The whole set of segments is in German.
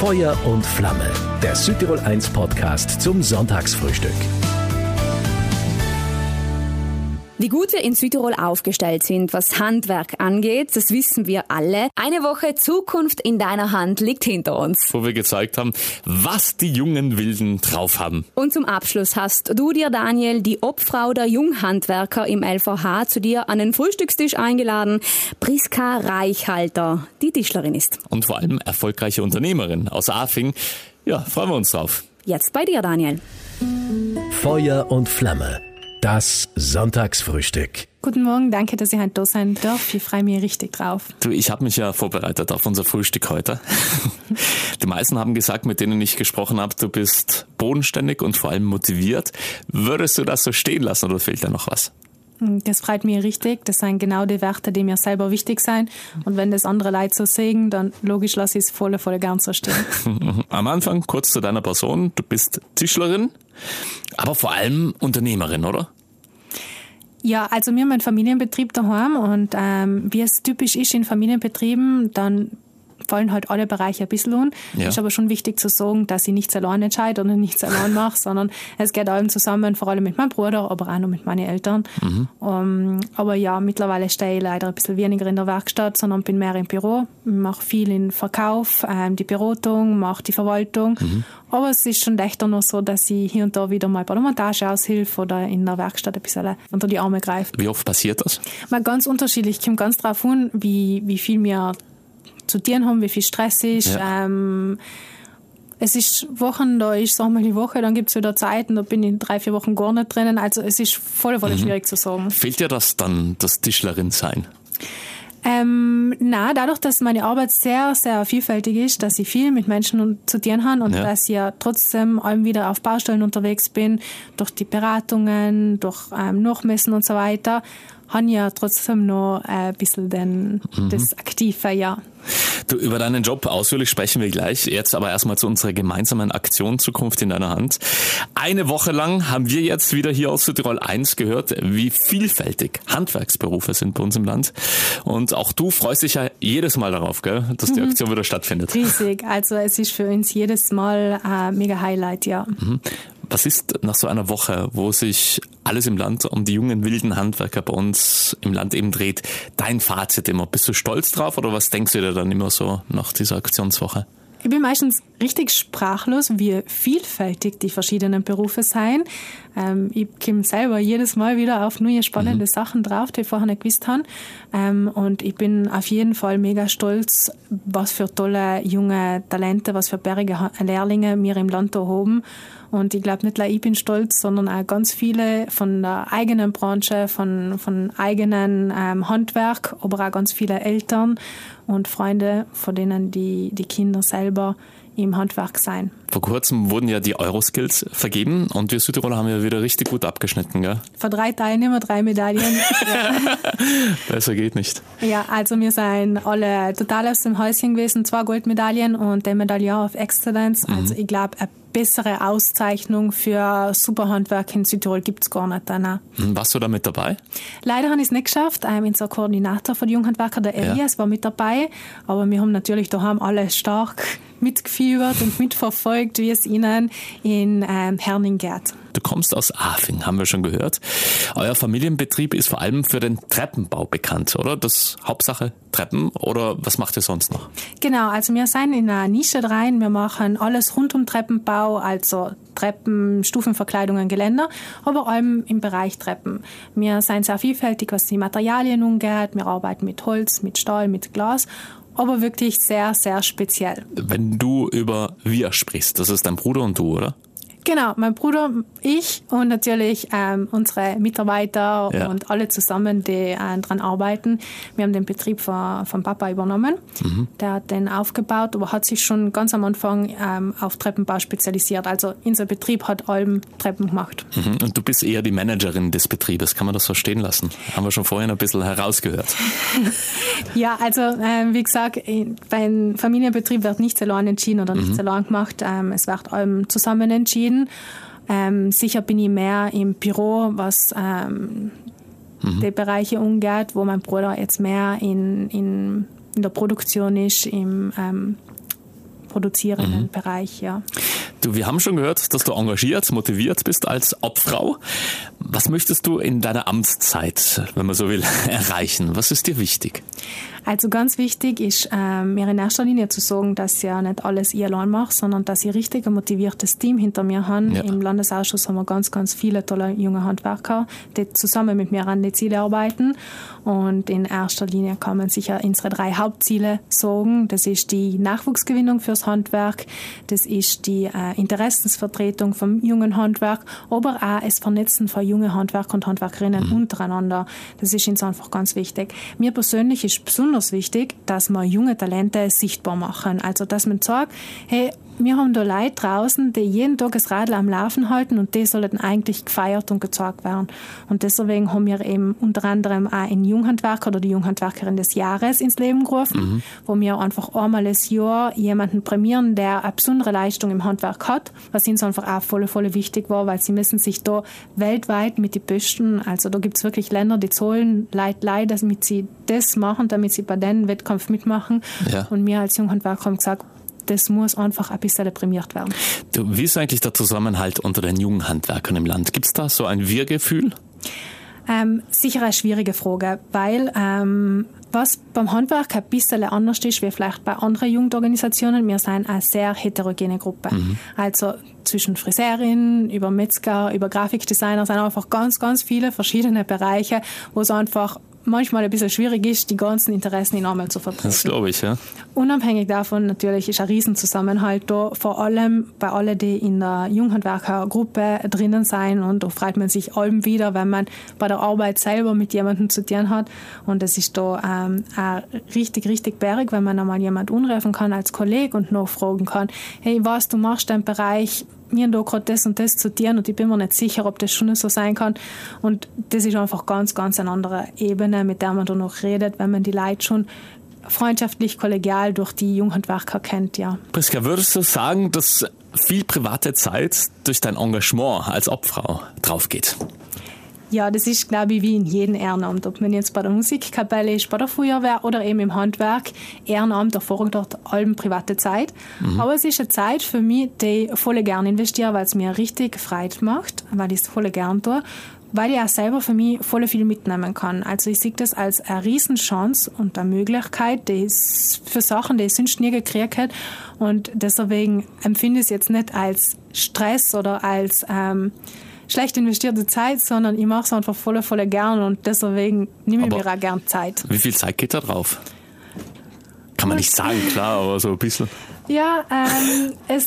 Feuer und Flamme, der Südtirol 1 Podcast zum Sonntagsfrühstück. Wie gut wir in Südtirol aufgestellt sind, was Handwerk angeht, das wissen wir alle. Eine Woche Zukunft in deiner Hand liegt hinter uns. Wo wir gezeigt haben, was die jungen Wilden drauf haben. Und zum Abschluss hast du dir, Daniel, die Obfrau der Junghandwerker im LVH zu dir an den Frühstückstisch eingeladen. Priska Reichhalter, die Tischlerin ist. Und vor allem erfolgreiche Unternehmerin aus Afing. Ja, freuen wir uns drauf. Jetzt bei dir, Daniel. Feuer und Flamme. Das Sonntagsfrühstück. Guten Morgen, danke, dass ich heute da sein darf. Ich freue mich richtig drauf. Du, ich habe mich ja vorbereitet auf unser Frühstück heute. Die meisten haben gesagt, mit denen ich gesprochen habe, du bist bodenständig und vor allem motiviert. Würdest du das so stehen lassen oder fehlt da noch was? Das freut mich richtig. Das sind genau die Werte, die mir selber wichtig sind. Und wenn das andere Leute so sehen, dann logisch lasse ich es voll gern so stehen. Am Anfang kurz zu deiner Person. Du bist Tischlerin, aber vor allem Unternehmerin, oder? Ja, also wir haben einen Familienbetrieb daheim und wie es typisch ist in Familienbetrieben, dann fallen halt alle Bereiche ein bisschen an. Ja. Ist aber schon wichtig zu sagen, dass ich nichts allein entscheide oder nichts allein mache, sondern es geht allem zusammen, vor allem mit meinem Bruder, aber auch noch mit meinen Eltern. Aber ja, mittlerweile stehe ich leider ein bisschen weniger in der Werkstatt, sondern bin mehr im Büro. Ich mache viel in Verkauf, die Beratung, mache die Verwaltung. Aber es ist schon echt noch so, dass ich hier und da wieder mal bei der Montage aushilfe oder in der Werkstatt ein bisschen unter die Arme greife. Wie oft passiert das? Mal ganz unterschiedlich. Ich komme ganz drauf an, wie viel mir zu tun haben, wie viel Stress ist. Ja. Es ist Wochen, da ist einmal die Woche, dann gibt es wieder Zeiten, da bin ich 3-4 Wochen gar nicht drinnen. Also es ist voll schwierig zu sagen. Fehlt dir das dann, das Tischlerin sein? Nein, dadurch, dass meine Arbeit sehr, sehr vielfältig ist, dass ich viel mit Menschen zu tun habe und dass ich ja trotzdem allem wieder auf Baustellen unterwegs bin, durch die Beratungen, durch Nachmessen und so weiter, habe ich ja trotzdem noch ein bisschen das Aktive, ja. Du, über deinen Job ausführlich sprechen wir gleich. Jetzt aber erstmal zu unserer gemeinsamen Aktion Zukunft in deiner Hand. Eine Woche lang haben wir jetzt wieder hier aus Südtirol 1 gehört, wie vielfältig Handwerksberufe sind bei uns im Land. Und auch du freust dich ja jedes Mal darauf, gell, dass die Aktion wieder stattfindet. Riesig. Also es ist für uns jedes Mal ein mega Highlight, ja. Was ist nach so einer Woche, wo sich alles im Land um die jungen, wilden Handwerker bei uns im Land eben dreht, dein Fazit immer? Bist du stolz drauf oder was denkst du dir dann immer so nach dieser Aktionswoche? Ich bin meistens richtig sprachlos, wie vielfältig die verschiedenen Berufe sind. Ich komme selber jedes Mal wieder auf neue spannende Sachen drauf, die ich vorher nicht gewusst habe. Und ich bin auf jeden Fall mega stolz, was für tolle junge Talente, was für bärige Lehrlinge wir im Land da haben. Und ich glaube, nicht nur ich bin stolz, sondern auch ganz viele von der eigenen Branche, von eigenen Handwerk, aber auch ganz viele Eltern und Freunde, von denen die Kinder selber im Handwerk sein. Vor kurzem wurden ja die Euroskills vergeben und wir Südtiroler haben ja wieder richtig gut abgeschnitten, gell? Für 3 Teilnehmer 3 Medaillen. Besser geht nicht. Ja, also wir sind alle total aus dem Häuschen gewesen, 2 Goldmedaillen und der Medaillon of Excellence. Also ich glaube, eine bessere Auszeichnung für Superhandwerk in Südtirol gibt es gar nicht. Warst du da mit dabei? Leider habe ich es nicht geschafft. Unser Koordinator von Junghandwerker, der Elias, war mit dabei. Aber wir haben natürlich daheim alle stark mitgefiebert und mitverfolgt, wie es ihnen in Herning geht. Du kommst aus Afing, haben wir schon gehört. Euer Familienbetrieb ist vor allem für den Treppenbau bekannt, oder? Das Hauptsache Treppen oder was macht ihr sonst noch? Genau, also wir sind in einer Nische rein. Wir machen alles rund um Treppenbau, also Treppen, Stufenverkleidungen, Geländer, aber allem im Bereich Treppen. Wir sind sehr vielfältig, was die Materialien angeht. Wir arbeiten mit Holz, mit Stahl, mit Glas. Aber wirklich sehr, sehr speziell. Wenn du über wir sprichst, das ist dein Bruder und du, oder? Genau, mein Bruder, ich und natürlich unsere Mitarbeiter und alle zusammen, die dran arbeiten. Wir haben den Betrieb von Papa übernommen. Der hat den aufgebaut, aber hat sich schon ganz am Anfang auf Treppenbau spezialisiert. Also unser Betrieb hat allem Treppen gemacht. Und du bist eher die Managerin des Betriebes, kann man das so stehen lassen? Haben wir schon vorhin ein bisschen herausgehört. Ja, also wie gesagt, beim Familienbetrieb wird nichts allein entschieden oder nichts allein gemacht. Es wird allem zusammen entschieden. Sicher bin ich mehr im Büro, was die Bereiche umgeht, wo mein Bruder jetzt mehr in der Produktion ist, im produzierenden Bereich, ja. Du, wir haben schon gehört, dass du engagiert, motiviert bist als Obfrau. Was möchtest du in deiner Amtszeit, wenn man so will, erreichen? Was ist dir wichtig? Also ganz wichtig ist mir in erster Linie zu sagen, dass ich ja nicht alles ich allein mache, sondern dass ich richtig ein motiviertes Team hinter mir habe. Ja. Im Landesausschuss haben wir ganz, ganz viele tolle junge Handwerker, die zusammen mit mir an die Ziele arbeiten. Und in erster Linie kann man sicher unsere 3 Hauptziele sagen. Das ist die Nachwuchsgewinnung fürs Handwerk, das ist die Interessensvertretung vom jungen Handwerk, aber auch das Vernetzen von jungen Handwerker und Handwerkerinnen untereinander. Das ist uns einfach ganz wichtig. Mir persönlich ist besonders wichtig, dass wir junge Talente sichtbar machen. Also, dass man sagt, hey, wir haben da Leute draußen, die jeden Tag das Radl am Laufen halten und die sollten eigentlich gefeiert und gezeigt werden. Und deswegen haben wir eben unter anderem auch einen Junghandwerker oder die Junghandwerkerin des Jahres ins Leben gerufen, wo wir einfach einmal das Jahr jemanden prämieren, der eine besondere Leistung im Handwerk hat, was uns einfach auch voll wichtig war, weil sie müssen sich da weltweit mit den Besten, also da gibt es wirklich Länder, die zahlen Leute, damit sie das machen, damit sie bei den Wettkampf mitmachen. Ja. Und wir als Junghandwerker haben gesagt, das muss einfach ein bisschen prämiert werden. Du, wie ist eigentlich der Zusammenhalt unter den jungen Handwerkern im Land? Gibt es da so ein Wir-Gefühl? Sicher eine schwierige Frage, weil was beim Handwerk ein bisschen anders ist, wie vielleicht bei anderen Jugendorganisationen, wir sind eine sehr heterogene Gruppe. Also zwischen Friseurin, über Metzger, über Grafikdesigner sind einfach ganz, ganz viele verschiedene Bereiche, wo es einfach manchmal ein bisschen schwierig ist, die ganzen Interessen in einmal zu vertreten. Das glaube ich, ja. Unabhängig davon natürlich ist ein Riesenzusammenhalt da, vor allem bei allen, die in der Junghandwerkergruppe drinnen sein, und da freut man sich allem wieder, wenn man bei der Arbeit selber mit jemandem zu tun hat, und es ist da auch richtig, richtig bärig, wenn man einmal jemand anrufen kann als Kollege und nachfragen kann, hey, was, du machst deinen Bereich, wir haben da gerade das und das zu tun und ich bin mir nicht sicher, ob das schon so sein kann. Und das ist einfach ganz, ganz eine andere Ebene, mit der man da noch redet, wenn man die Leute schon freundschaftlich, kollegial durch die Junghandwerker kennt, ja. Priska, würdest du sagen, dass viel private Zeit durch dein Engagement als Obfrau draufgeht? Ja, das ist, glaube ich, wie in jedem Ehrenamt. Ob man jetzt bei der Musikkapelle ist, bei der Feuerwehr oder eben im Handwerk. Ehrenamt erfordert dort allem private Zeit. Aber es ist eine Zeit für mich, die ich voll gerne investiere, weil es mir richtig Freude macht, weil ich es voll gerne tue, weil ich auch selber für mich voll viel mitnehmen kann. Also ich sehe das als eine Riesenchance und eine Möglichkeit, die für Sachen, die ich sonst nie gekriegt hätte. Und deswegen empfinde ich es jetzt nicht als Stress oder als schlecht investierte Zeit, sondern ich mache es einfach voll gern und deswegen nehme ich mir auch gern Zeit. Wie viel Zeit geht da drauf? Kann man nicht sagen, klar, aber so ein bisschen. Ja, es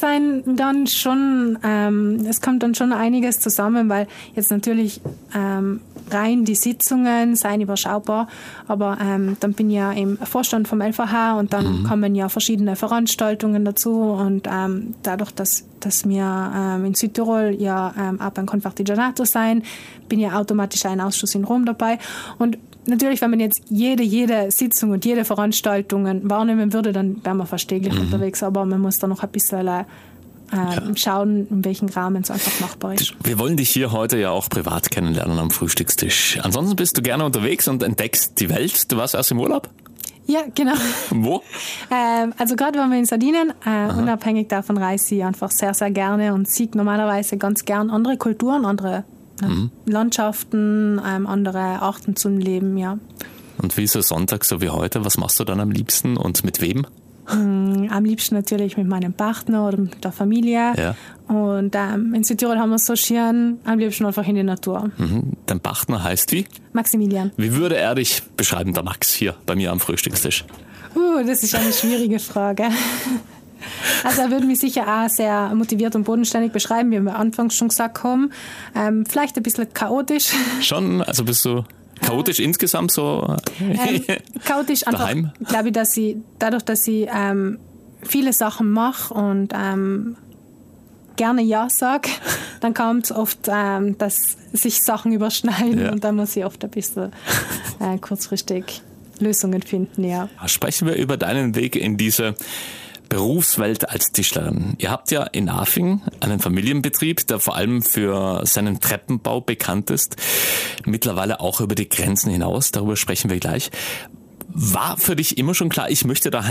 kommt dann schon einiges zusammen, weil jetzt natürlich rein die Sitzungen seien überschaubar, aber dann bin ich ja im Vorstand vom LVH und dann kommen ja verschiedene Veranstaltungen dazu und dadurch, dass wir in Südtirol ja auch beim Confartigianato sein, bin ja automatisch ein Ausschuss in Rom dabei und natürlich, wenn man jetzt jede Sitzung und jede Veranstaltung wahrnehmen würde, dann wären wir fast täglich unterwegs, aber man muss da noch ein bisschen schauen, in welchem Rahmen es einfach machbar ist. Wir wollen dich hier heute ja auch privat kennenlernen am Frühstückstisch. Ansonsten bist du gerne unterwegs und entdeckst die Welt. Du warst erst im Urlaub? Ja, genau. Wo? Also gerade waren wir in Sardinien. Unabhängig davon reise ich einfach sehr, sehr gerne und sehe normalerweise ganz gern andere Kulturen, andere Landschaften, andere Arten zum Leben, ja. Und wie ist es Sonntag, so wie heute? Was machst du dann am liebsten und mit wem? Am liebsten natürlich mit meinem Partner oder mit der Familie. Ja. Und in Südtirol haben wir es so schön, am liebsten einfach in die Natur. Dein Partner heißt wie? Maximilian. Wie würde er dich beschreiben, der Max, hier bei mir am Frühstückstisch? Das ist eine schwierige Frage. Also er würde mich sicher auch sehr motiviert und bodenständig beschreiben, wie wir anfangs schon gesagt haben. Vielleicht ein bisschen chaotisch. Schon? Also bist du chaotisch insgesamt so? Chaotisch einfach, glaube ich, dadurch, dass ich viele Sachen mache und gerne Ja sage, dann kommt es oft, dass sich Sachen überschneiden und dann muss ich oft ein bisschen kurzfristig Lösungen finden, ja. Sprechen wir über deinen Weg in diese Berufswelt als Tischlerin. Ihr habt ja in Afing einen Familienbetrieb, der vor allem für seinen Treppenbau bekannt ist, mittlerweile auch über die Grenzen hinaus, darüber sprechen wir gleich. War für dich immer schon klar, ich möchte daheim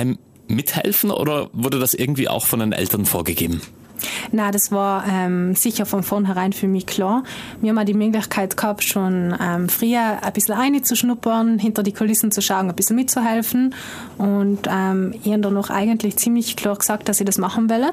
mithelfen oder wurde das irgendwie auch von den Eltern vorgegeben? Nein, das war sicher von vornherein für mich klar. Wir haben auch die Möglichkeit gehabt, schon früher ein bisschen reinzuschnuppern, hinter die Kulissen zu schauen, ein bisschen mitzuhelfen. Und ich habe dann noch eigentlich ziemlich klar gesagt, dass ich das machen will.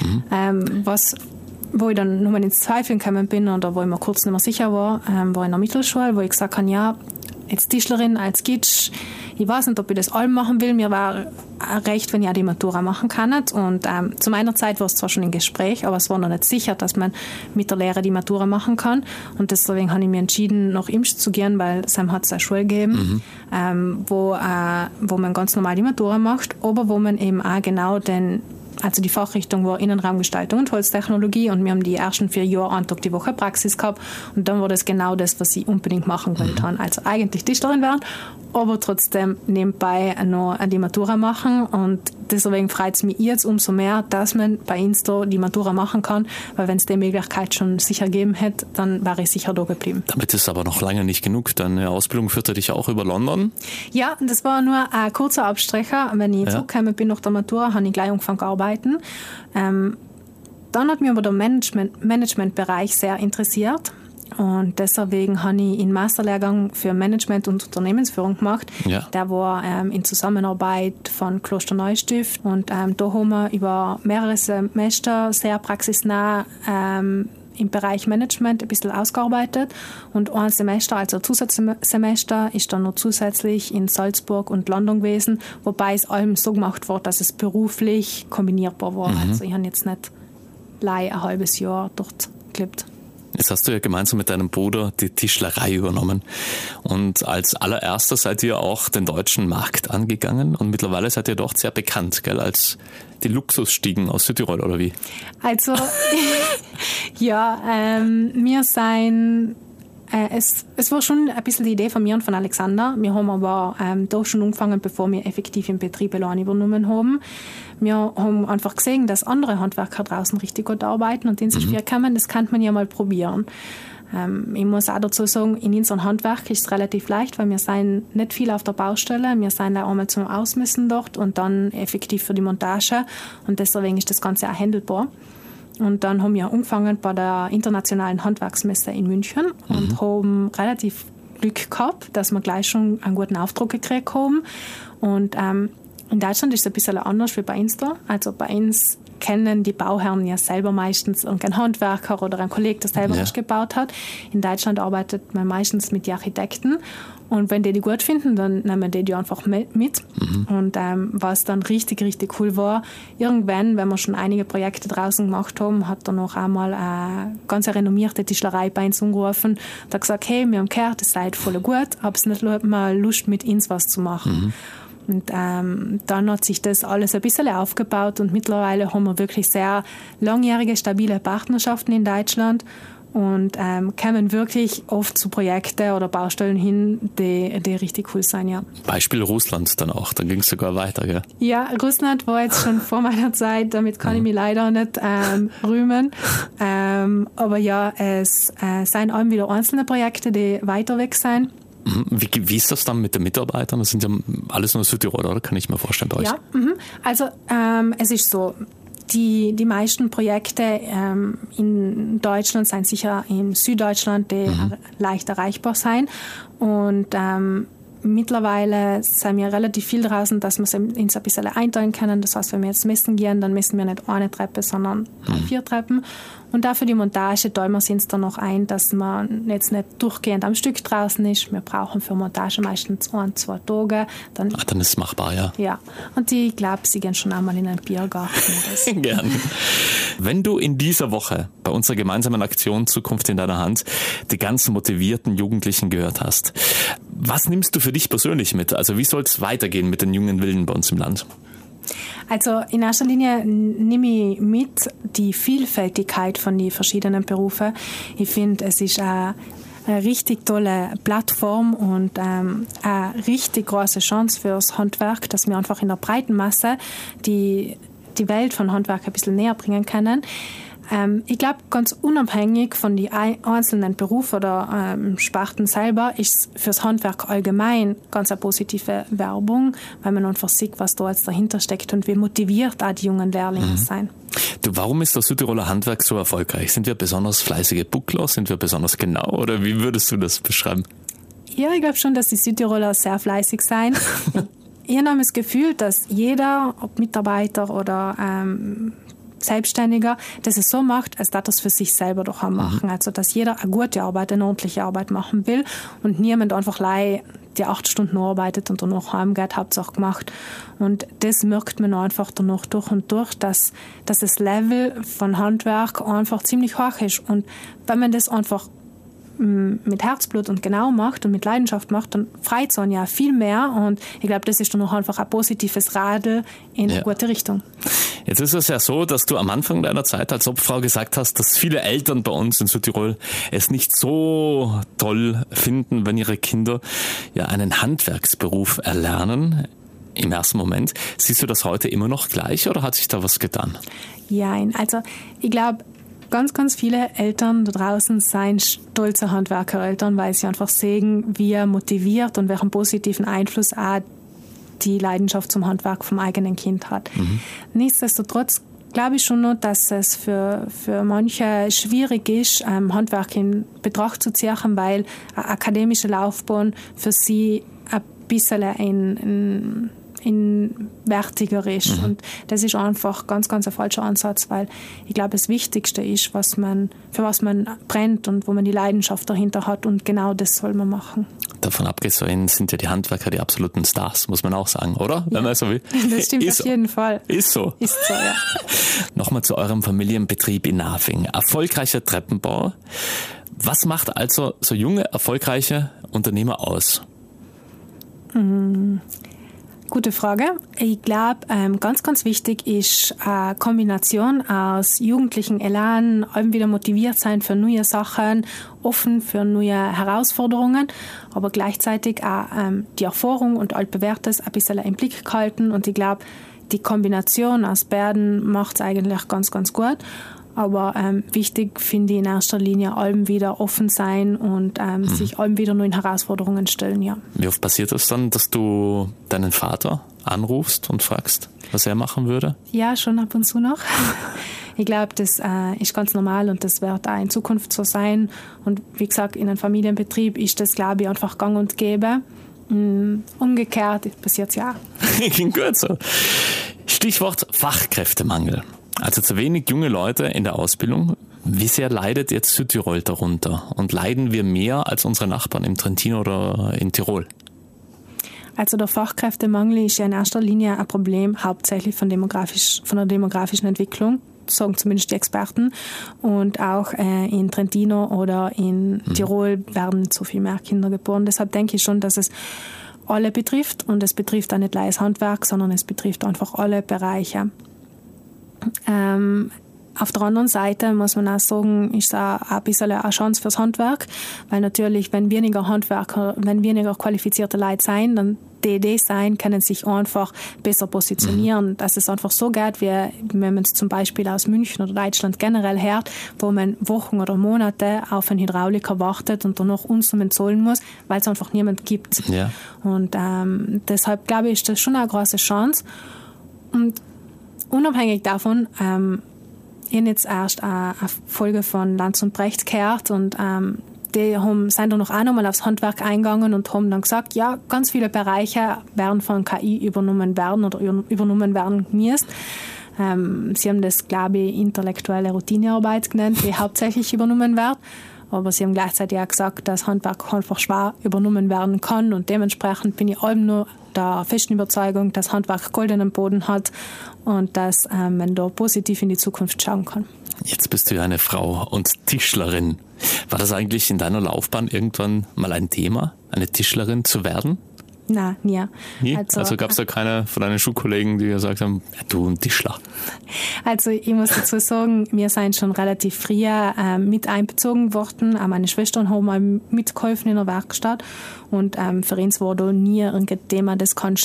Wo ich dann nochmal ins Zweifeln gekommen bin oder wo ich mir kurz nicht mehr sicher war in der Mittelschule, wo ich gesagt habe, ja, als Tischlerin, als Gitsch, ich weiß nicht, ob ich das allem machen will. Mir war recht, wenn ich auch die Matura machen kann. Und zu meiner Zeit war es zwar schon im Gespräch, aber es war noch nicht sicher, dass man mit der Lehre die Matura machen kann. Und deswegen habe ich mich entschieden, nach Imsch zu gehen, weil es hat es eine Schule gegeben, wo man ganz normal die Matura macht, aber wo man eben auch genau also die Fachrichtung war Innenraumgestaltung und Holztechnologie und wir haben die ersten 4 Jahre einen Tag die Woche Praxis gehabt und dann war das genau das, was ich unbedingt machen wollte. Also eigentlich Tischlerin werden, aber trotzdem nebenbei noch die Matura machen und deswegen freut es mich jetzt umso mehr, dass man bei Insta die Matura machen kann, weil wenn es die Möglichkeit schon sicher gegeben hätte, dann wäre ich sicher da geblieben. Damit ist aber noch lange nicht genug. Deine Ausbildung führte dich auch über London? Ja, das war nur ein kurzer Abstecher. Wenn ich zurückgekommen bin nach der Matura, habe ich gleich angefangen zu arbeiten. Dann hat mich aber der Managementbereich sehr interessiert. Und deswegen habe ich einen Masterlehrgang für Management und Unternehmensführung gemacht. Ja. Der war in Zusammenarbeit von Klosterneustift. Und da haben wir über mehrere Semester sehr praxisnah im Bereich Management ein bisschen ausgearbeitet. Und ein Semester, also Zusatzsemester, ist dann noch zusätzlich in Salzburg und London gewesen, wobei es allem so gemacht wurde, dass es beruflich kombinierbar war. Also ich habe jetzt nicht ein halbes Jahr dort gelebt. Jetzt hast du ja gemeinsam mit deinem Bruder die Tischlerei übernommen. Und als allererster seid ihr auch den deutschen Markt angegangen. Und mittlerweile seid ihr doch sehr bekannt, gell, als die Luxusstiegen aus Südtirol, oder wie? Also, ja, wir sind... Es war schon ein bisschen die Idee von mir und von Alexander. Wir haben aber da schon angefangen, bevor wir effektiv im Betrieb allein übernommen haben. Wir haben einfach gesehen, dass andere Handwerker draußen richtig gut arbeiten und in sich kommen. Das kann man ja mal probieren. Ich muss auch dazu sagen, in unserem Handwerk ist es relativ leicht, weil wir sind nicht viel auf der Baustelle. Wir sind da einmal zum Ausmessen dort und dann effektiv für die Montage. Und deswegen ist das Ganze auch handelbar. Und dann haben wir angefangen bei der Internationalen Handwerksmesse in München und haben relativ Glück gehabt, dass wir gleich schon einen guten Auftrag gekriegt haben. Und in Deutschland ist es ein bisschen anders wie bei uns da. Also bei uns kennen die Bauherren ja selber meistens irgendeinen Handwerker oder einen Kollegen, der selber was gebaut hat. In Deutschland arbeitet man meistens mit den Architekten. Und wenn die gut finden, dann nehmen die einfach mit. Und was dann richtig, richtig cool war, irgendwann, wenn wir schon einige Projekte draußen gemacht haben, hat dann noch einmal eine ganz renommierte Tischlerei bei uns angerufen und hat gesagt, hey, wir haben gehört, das seid voll gut, habt ihr nicht mal Lust, mit uns was zu machen? Und dann hat sich das alles ein bisschen aufgebaut und mittlerweile haben wir wirklich sehr langjährige, stabile Partnerschaften in Deutschland und kommen wirklich oft zu Projekten oder Baustellen hin, die richtig cool sind, ja. Beispiel Russland dann auch, dann ging es sogar weiter, gell? Ja, Russland war jetzt schon vor meiner Zeit, damit kann ich mich leider nicht rühmen. Aber ja, es sind allem wieder einzelne Projekte, die weiter weg sind. Wie ist das dann mit den Mitarbeitern? Das sind ja alles nur Südtirol, oder? Kann ich mir vorstellen bei euch? Ja, also es ist so, die meisten Projekte in Deutschland sind sicher in Süddeutschland, die leicht erreichbar sein. Und mittlerweile sind wir relativ viel draußen, dass wir uns ein bisschen einteilen können. Das heißt, wenn wir jetzt messen gehen, dann messen wir nicht eine Treppe, sondern 4 Treppen. Und dafür die Montage teilen wir uns dann noch ein, dass man jetzt nicht durchgehend am Stück draußen ist. Wir brauchen für Montage meistens 1-2 Tage. Dann ist es machbar, ja. Ja, und ich glaube, sie gehen schon einmal in einen Biergarten. Gerne. Wenn du in dieser Woche bei unserer gemeinsamen Aktion Zukunft in deiner Hand die ganzen motivierten Jugendlichen gehört hast, was nimmst du für dich persönlich mit? Also wie soll es weitergehen mit den jungen Wilden bei uns im Land? Also in erster Linie nehme ich mit die Vielfältigkeit von den verschiedenen Berufen. Ich finde, es ist eine richtig tolle Plattform und eine richtig große Chance für das Handwerk, dass wir einfach in der breiten Masse die Welt von Handwerk ein bisschen näher bringen können. Ich glaube, ganz unabhängig von den einzelnen Berufen oder Sparten selber ist fürs Handwerk allgemein ganz eine positive Werbung, weil man einfach sieht, was da jetzt dahinter steckt und wie motiviert auch die jungen Lehrlinge sein. Du, warum ist das Südtiroler Handwerk so erfolgreich? Sind wir besonders fleißige Buckler? Sind wir besonders genau? Oder wie würdest du das beschreiben? Ja, ich glaube schon, dass die Südtiroler sehr fleißig sein. Ich habe das Gefühl, dass jeder, ob Mitarbeiter oder Selbstständiger, das es so macht, als dass es für sich selber doch machen. Also, dass jeder eine gute Arbeit, eine ordentliche Arbeit machen will und niemand einfach die 8 Stunden arbeitet und danach heimgeht, Hauptsache gemacht. Und das merkt man einfach danach durch und durch, dass das Level von Handwerk einfach ziemlich hoch ist. Und wenn man das einfach mit Herzblut und genau macht und mit Leidenschaft macht, dann freut es einen ja viel mehr. Und ich glaube, das ist dann auch einfach ein positives Radl in eine gute Richtung. Jetzt ist es ja so, dass du am Anfang deiner Zeit als Obfrau gesagt hast, dass viele Eltern bei uns in Südtirol es nicht so toll finden, wenn ihre Kinder ja einen Handwerksberuf erlernen. Im ersten Moment. Siehst du das heute immer noch gleich oder hat sich da was getan? Ja, also ich glaube, ganz, ganz viele Eltern da draußen sind stolze Handwerkereltern, weil sie einfach sehen, wie motiviert und welchen positiven Einfluss auch die Leidenschaft zum Handwerk vom eigenen Kind hat. Nichtsdestotrotz glaube ich schon noch, dass es für manche schwierig ist, Handwerk in Betracht zu ziehen, weil eine akademische Laufbahn für sie ein bisschen wertiger ist. Und das ist einfach ganz, ganz ein falscher Ansatz, weil ich glaube, das Wichtigste ist, für was man brennt und wo man die Leidenschaft dahinter hat und genau das soll man machen. Davon abgesehen sind ja die Handwerker die absoluten Stars, muss man auch sagen, oder? Wenn man so will. Das stimmt auf jeden Fall. Ist so. Ist so, ja. Nochmal zu eurem Familienbetrieb in Nafing. Erfolgreicher Treppenbau. Was macht also so junge, erfolgreiche Unternehmer aus? Gute Frage. Ich glaube, ganz, ganz wichtig ist eine Kombination aus jugendlichen Elan, allem wieder motiviert sein für neue Sachen, offen für neue Herausforderungen, aber gleichzeitig auch die Erfahrung und Altbewährtes ein bisschen im Blick gehalten. Und ich glaube, die Kombination aus beiden macht es eigentlich ganz, ganz gut. Aber wichtig finde ich in erster Linie allem wieder offen sein und sich allem wieder neuen Herausforderungen stellen, ja. Wie oft passiert das dann, dass du deinen Vater anrufst und fragst, was er machen würde? Ja, schon ab und zu noch. Ich glaube, das ist ganz normal und das wird auch in Zukunft so sein. Und wie gesagt, in einem Familienbetrieb ist das, glaube ich, einfach gang und gäbe. Umgekehrt passiert es ja auch. Klingt gut so. Stichwort Fachkräftemangel. Also zu wenig junge Leute in der Ausbildung. Wie sehr leidet jetzt Südtirol darunter? Und leiden wir mehr als unsere Nachbarn im Trentin oder in Tirol? Also der Fachkräftemangel ist ja in erster Linie ein Problem, hauptsächlich von der demografischen Entwicklung, sagen zumindest die Experten. Und auch in Trentino oder in Tirol werden nicht so viel mehr Kinder geboren. Deshalb denke ich schon, dass es alle betrifft. Und es betrifft auch nicht nur das Handwerk, sondern es betrifft einfach alle Bereiche. Auf der anderen Seite muss man auch sagen, ist es auch ein bisschen eine Chance fürs Handwerk, weil natürlich, wenn weniger qualifizierte Leute sein, dann die sein, können sich einfach besser positionieren. Dass es einfach so geht, wie wenn man es zum Beispiel aus München oder Deutschland generell hört, wo man Wochen oder Monate auf einen Hydrauliker wartet und danach Unsummen zahlen muss, weil es einfach niemand gibt. Ja. Und deshalb glaube ich, ist das schon eine große Chance. Und unabhängig davon, ich habe jetzt erst eine Folge von Lanz und Brecht gehört und die sind dann noch einmal aufs Handwerk eingegangen und haben dann gesagt, ja, ganz viele Bereiche werden von KI übernommen werden oder übernommen werden müssen. Sie haben das, glaube ich, intellektuelle Routinearbeit genannt, die hauptsächlich übernommen wird. Aber sie haben gleichzeitig auch gesagt, dass Handwerk einfach schwer übernommen werden kann und dementsprechend bin ich allem nur der festen Überzeugung, dass Handwerk goldenen Boden hat und dass man da positiv in die Zukunft schauen kann. Jetzt bist du ja eine Frau und Tischlerin. War das eigentlich in deiner Laufbahn irgendwann mal ein Thema, eine Tischlerin zu werden? Nein, nie. Nie? Also gab es da keine von deinen Schulkollegen, die gesagt haben, ja, du ein Tischler? Also ich muss dazu sagen, wir sind schon relativ früh mit einbezogen worden. Auch meine Schwestern haben mal mitgeholfen in der Werkstatt. Und für uns war da nie irgendein Thema, das kannst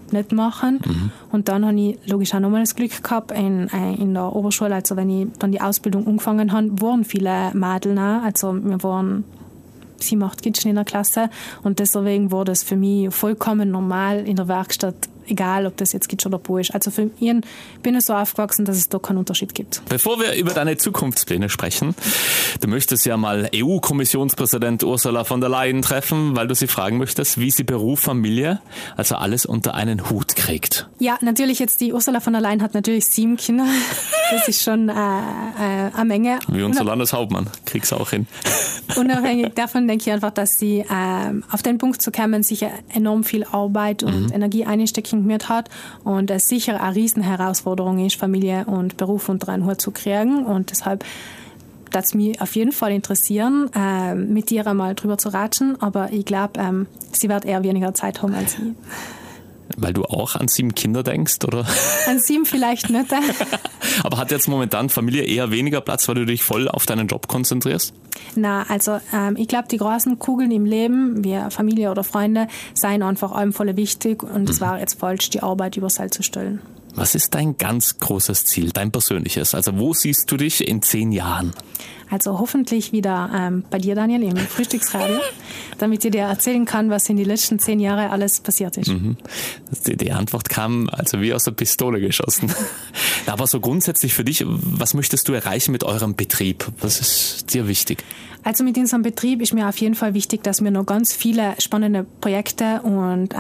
nicht machen. Und dann habe ich logisch auch nochmal das Glück gehabt in der Oberschule, also wenn ich dann die Ausbildung angefangen habe, waren viele Mädel auch. Also wir waren 7, 8 Kids in der Klasse und deswegen war das für mich vollkommen normal in der Werkstatt, egal ob das jetzt Kitsch oder Bo ist. Also für ihn bin ich so aufgewachsen, dass es da keinen Unterschied gibt. Bevor wir über deine Zukunftspläne sprechen, du möchtest ja mal EU-Kommissionspräsident Ursula von der Leyen treffen, weil du sie fragen möchtest, wie sie Beruf, Familie, also alles unter einen Hut kriegt. Ja, natürlich jetzt die Ursula von der Leyen hat natürlich 7 Kinder. Das ist schon eine Menge. Wie unser Landeshauptmann, krieg's auch hin. Unabhängig davon denke ich einfach, dass sie auf den Punkt zu kommen, sicher enorm viel Arbeit und Energie einstecken mit hat und es sicher eine riesen Herausforderung ist, Familie und Beruf unter einen Hut zu kriegen und deshalb das mich auf jeden Fall interessieren, mit ihr einmal drüber zu ratschen, aber ich glaube, sie wird eher weniger Zeit haben als ich. Weil du auch an 7 Kinder denkst, oder? An 7 vielleicht nicht. Aber hat jetzt momentan Familie eher weniger Platz, weil du dich voll auf deinen Job konzentrierst? Na, also ich glaube, die großen Kugeln im Leben, wie Familie oder Freunde, seien einfach allem voll wichtig und es war jetzt falsch, die Arbeit übers Seil zu stellen. Was ist dein ganz großes Ziel, dein persönliches? Also wo siehst du dich in 10 Jahren? Also hoffentlich wieder bei dir, Daniel, im Frühstücksradio, damit ich dir erzählen kann, was in den letzten 10 Jahren alles passiert ist. Die Antwort kam also wie aus der Pistole geschossen. Aber so grundsätzlich für dich, was möchtest du erreichen mit eurem Betrieb? Was ist dir wichtig? Also mit unserem Betrieb ist mir auf jeden Fall wichtig, dass wir noch ganz viele spannende Projekte und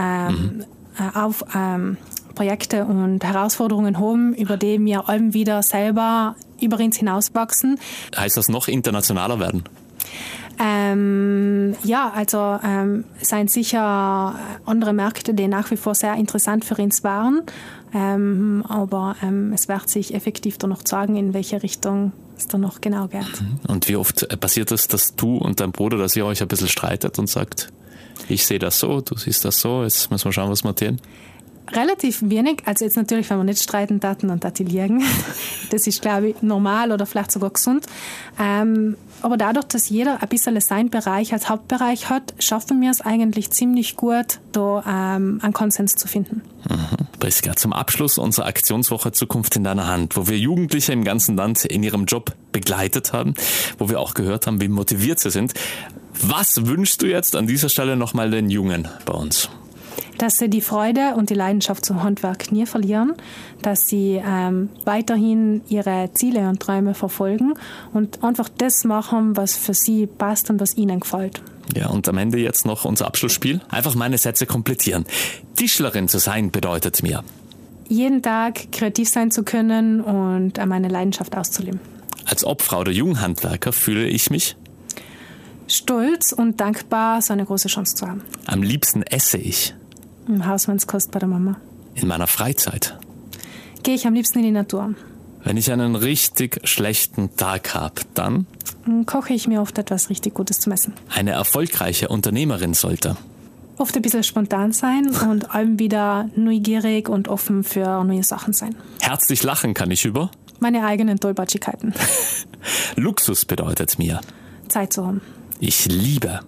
Projekte und Herausforderungen haben, über die wir allem wieder selber über uns hinauswachsen. Heißt das noch internationaler werden? Ja, also seien sicher andere Märkte, die nach wie vor sehr interessant für uns waren. Aber es wird sich effektiv dann noch sagen, in welche Richtung es dann noch genau geht. Und wie oft passiert es, dass du und dein Bruder, dass ihr euch ein bisschen streitet und sagt, ich sehe das so, du siehst das so, jetzt müssen wir schauen, was wir tun? Relativ wenig, also jetzt natürlich, wenn wir nicht streiten taten und liegen. Das ist, glaube ich, normal oder vielleicht sogar gesund. Aber dadurch, dass jeder ein bisschen seinen Bereich als Hauptbereich hat, schaffen wir es eigentlich ziemlich gut, da einen Konsens zu finden. Priska, zum Abschluss unserer Aktionswoche Zukunft in deiner Hand, wo wir Jugendliche im ganzen Land in ihrem Job begleitet haben, wo wir auch gehört haben, wie motiviert sie sind. Was wünschst du jetzt an dieser Stelle nochmal den Jungen bei uns? Dass sie die Freude und die Leidenschaft zum Handwerk nie verlieren, dass sie weiterhin ihre Ziele und Träume verfolgen und einfach das machen, was für sie passt und was ihnen gefällt. Ja, und am Ende jetzt noch unser Abschlussspiel. Einfach meine Sätze komplettieren. Tischlerin zu sein bedeutet mir, jeden Tag kreativ sein zu können und meine Leidenschaft auszuleben. Als Obfrau der Junghandwerker fühle ich mich stolz und dankbar, so eine große Chance zu haben. Am liebsten esse ich im Hausmannskost bei der Mama. In meiner Freizeit gehe ich am liebsten in die Natur. Wenn ich einen richtig schlechten Tag habe, dann koche ich mir oft etwas richtig Gutes zum Essen. Eine erfolgreiche Unternehmerin sollte oft ein bisschen spontan sein und allem wieder neugierig und offen für neue Sachen sein. Herzlich lachen kann ich über meine eigenen Tollpatschigkeiten. Luxus bedeutet mir Zeit zu haben. Ich liebe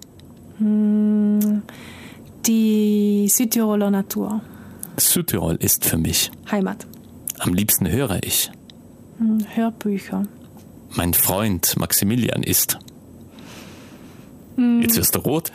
die Südtiroler Natur. Südtirol ist für mich Heimat. Am liebsten höre ich Hörbücher. Mein Freund Maximilian ist Jetzt wirst du rot.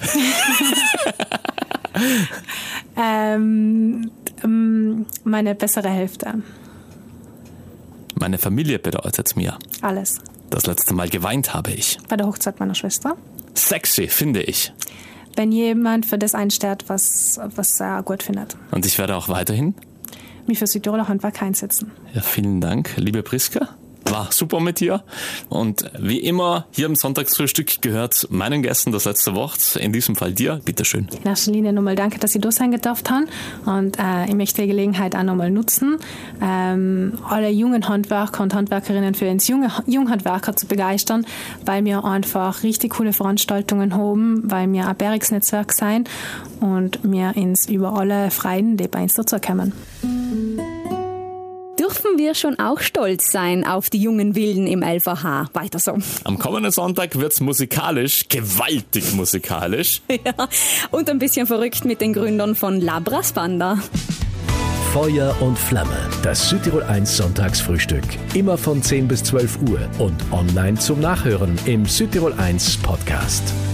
Meine bessere Hälfte. Meine Familie bedeutet mir alles. Das letzte Mal geweint habe ich bei der Hochzeit meiner Schwester. Sexy finde ich, wenn jemand für das einsteht, was er gut findet. Und ich werde auch weiterhin mich für Südtiroler Handwerk einsetzen. Ja, vielen Dank, liebe Priska. War super mit dir. Und wie immer, hier im Sonntagsfrühstück gehört meinen Gästen das letzte Wort. In diesem Fall dir. Bitteschön. In erster Linie nochmal danke, dass Sie da sein gedurft haben. Und ich möchte die Gelegenheit auch nochmal nutzen, alle jungen Handwerker und Handwerkerinnen für uns Junghandwerker zu begeistern, weil wir einfach richtig coole Veranstaltungen haben, weil wir ein Bergsnetzwerk sein und wir uns über alle Freien, die bei uns dazukommen. Dürfen wir schon auch stolz sein auf die jungen Wilden im LVH? Weiter so. Am kommenden Sonntag wird's musikalisch, gewaltig musikalisch. Ja, und ein bisschen verrückt mit den Gründern von Labras Banda. Feuer und Flamme. Das Südtirol 1 Sonntagsfrühstück. Immer von 10 bis 12 Uhr und online zum Nachhören im Südtirol 1 Podcast.